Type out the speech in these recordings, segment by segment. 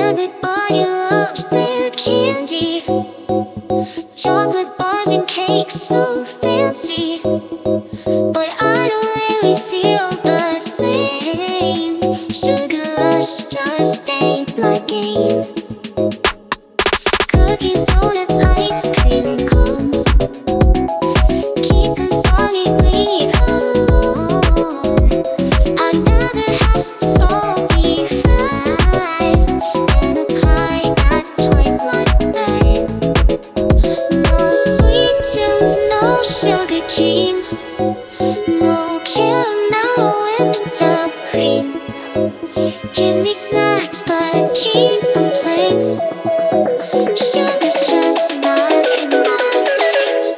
Everybody loves their candy. Chocolate bars and cakes so fancy, but I don't really feel the same. Sugar rush just ain't my game. Cookies, donuts, ice cream cones, keep the foggy clean alone. I'd rather have some salty fries and a pie that's twice my size. No sweet tooth, no sugar cream, no caramel whipped up cream. Give me snacks but keep them plain. Sugar's just not in my lane.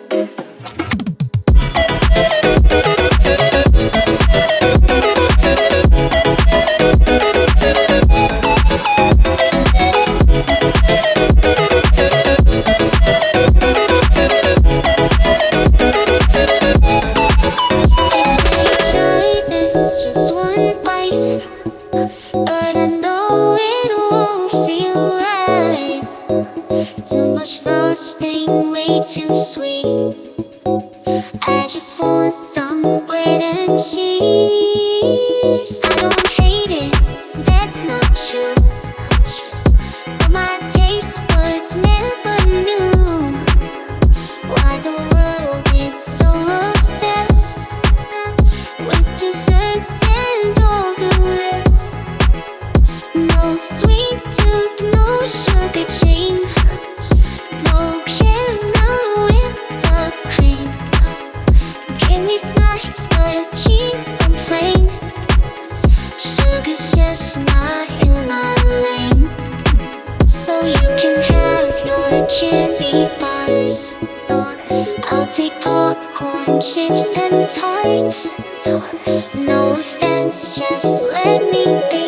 They say try this just one bite, but I know it won't feel right. Too much frosting, way too sweet. I just want some bread and cheese. I don't hate it, that's not true. But my taste buds never knew why the world is so obsessed with desserts and all the rest. No sweet tooth, no sugar chain, no caramel whipped up cream. Give me snacks but keep them plain. Sugar's just not in my lane. So you can have your candy bars, I'll take popcorn, chips and tarts. No offense, just let me be.